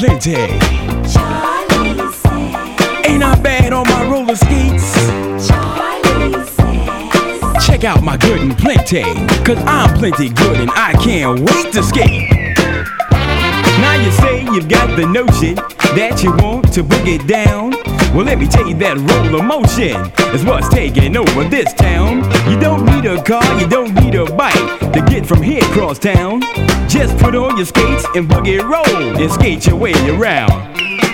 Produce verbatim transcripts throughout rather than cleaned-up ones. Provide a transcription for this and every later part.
plenty. Charlie says. Ain't I bad on my roller skates? Charlie says. Check out my good and plenty, cause I'm plenty good and I can't wait to skate. Now you say you've got the notion that you want to boogie down. Well, let me tell you that roller motion is what's taking over this town. You don't need a car, you don't need a bike to get from here across town. Just put on your skates and boogie roll and skate your way around.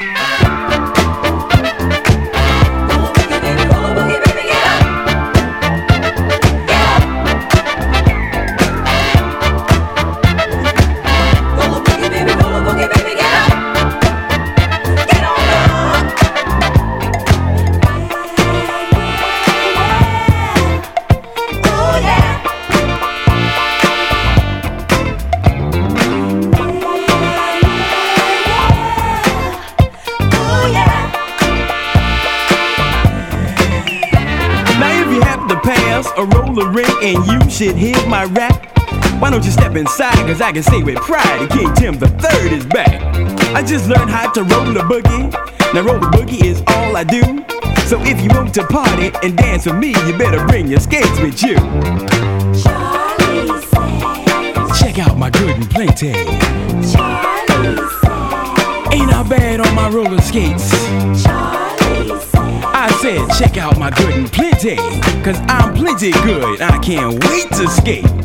A roller ring and you should hear my rap. Why don't you step inside, cause I can say with pride that King Tim the Third is back. I just learned how to roll a boogie. Now roll a boogie is all I do. So if you want to party and dance with me, you better bring your skates with you. Charlie says. Check out my good and plenty. Charlie says. Ain't I bad on my roller skates? Charlie says. I said check out my good and plenty, cause I'm plenty good, I can't wait to skate.